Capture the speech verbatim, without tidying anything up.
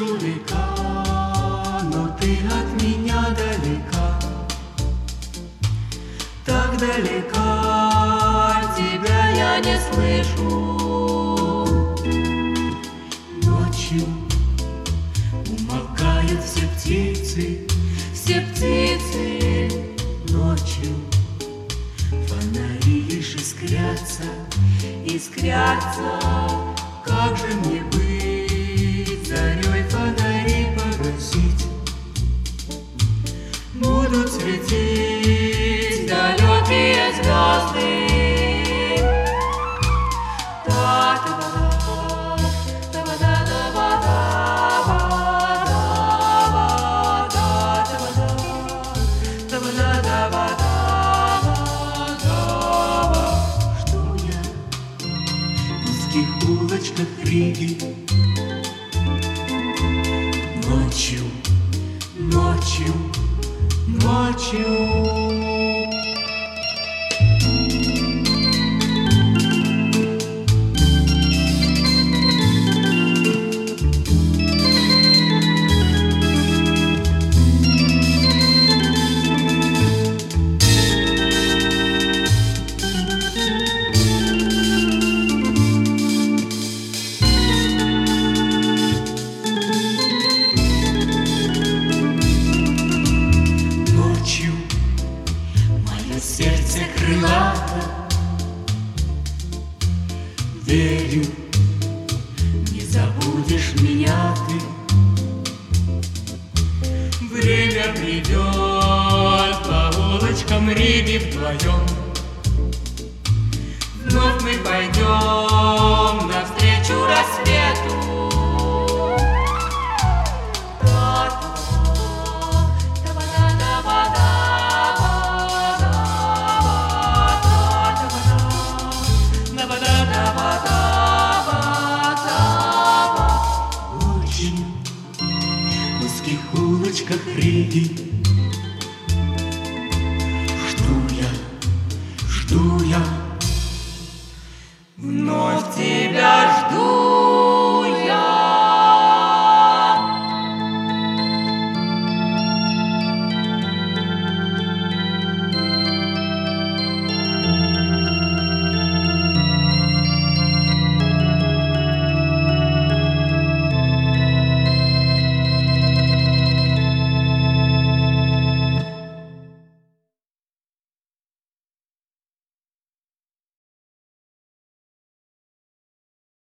слышу река, но ты от меня далека. Так далека тебя я не слышу. Ночью умолкают все птицы, все птицы. Ночью фонари лишь искрятся, искрятся. Как же мне быть, зарей фонари погасить? Будут светить далекие звезды. В узких улочках Риги ночью, ночью, ночью. Сердце крылато, верю, не забудешь меня ты. Время придет по улочкам Риги вдвоем. Вновь мы пойдем навстречу рассвету. В узких улочках Риги жду я, жду я вновь тебя.